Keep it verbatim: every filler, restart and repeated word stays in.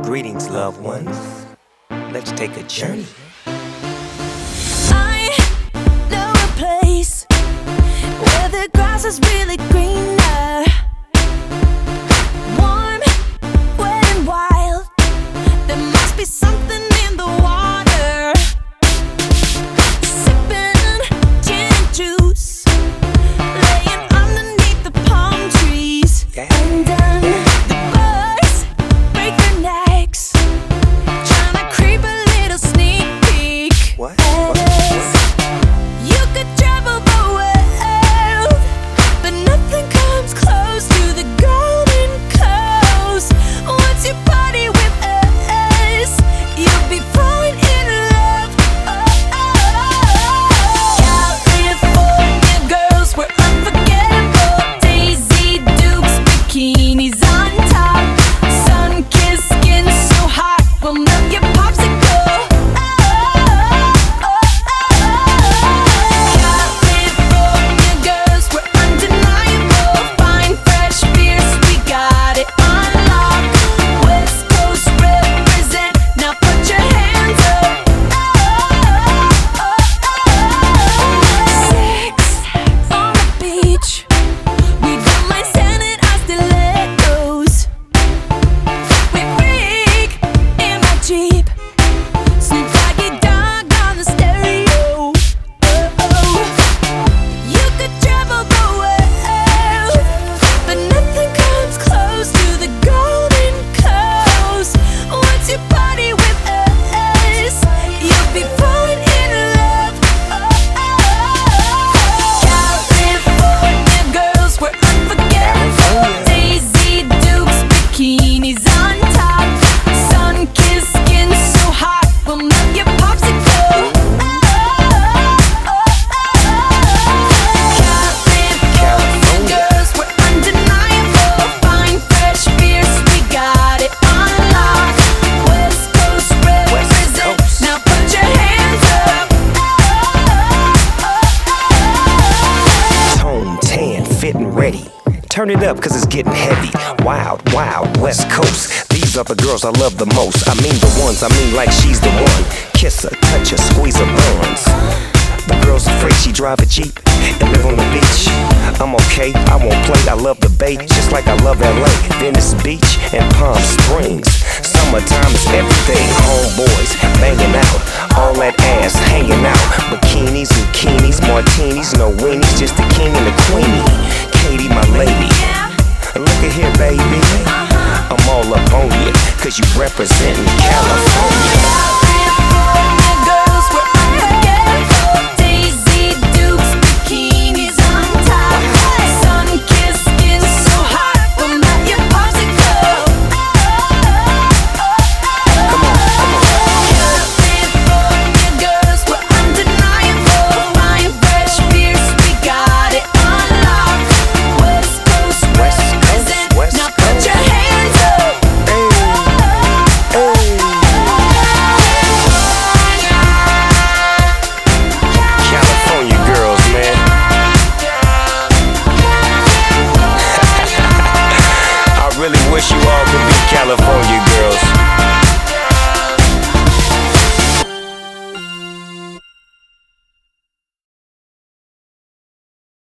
Greetings, loved ones. Let's take a journey. I know a place where the grass is really greener, warm, wet and wild. There must be something in the water. Sipping gin and juice, laying underneath the palm trees. Yeah. And then the birds break their necks, trying to creep a little sneak peek. What? And What? you could travel the world, but nothing comes close to the Golden Coast. Once you party with us, you'll be falling in love. Oh, oh. California girls, we're unforgettable. Daisy Dukes, bikinis on top, sun-kissed skin so hot, we'll melt your popsicle. Oh, oh, oh. California girls, we're undeniable. Fine, fresh beers, we got it on lock. West Coast represent, now put your hands up. Oh, oh, oh. Sex on the beach, we don't mind sending our stilettos. We freak in my Jeep, Snoop Doggy Dogg on the stereo. Oh, oh. You could travel the world, but nothing comes close to the Golden Coast. Once you party with us, you'll be falling in love. Oh, oh. California girls, we're unforgettable. Daisy Dukes, bikinis on top, sun-kissed skin so hot, we'll melt your popsicle. California girls, we're undeniable. Fine, fresh beers, we got it on lock. West Coast represent, Coast. now put your hands up. Tone, tan, fit and ready. Turn it up, cause it's getting heavy. Wild, wild, West Coast. These are the girls I love the most. I mean the ones, I mean like she's the one. Kiss her, touch her, squeeze her buns. The girl's afraid she drive a Jeep and live on the beach. I'm okay, I won't play, I love the Bay, just like I love L A, Venice Beach, and Palm Springs. Summertime is everything, homeboys banging out, all that ass hanging out. Bikinis, zucchinis, martinis, no weenies, just the king and the queenie. Katie, my lady, look at here, baby. I'm all up on you, cause you representin' California. California girls, we're unforgettable. Daisy Dukes, bikinis on top, sun-kissed skin so hot, we'll melt your popsicle. Come on, come on. California girls, we're undeniable. Fine, fresh beers, we got it on lock. West Coast West Coast, represent, West now put Coast. your hands up. California girls, man. I really wish you all could be California girls.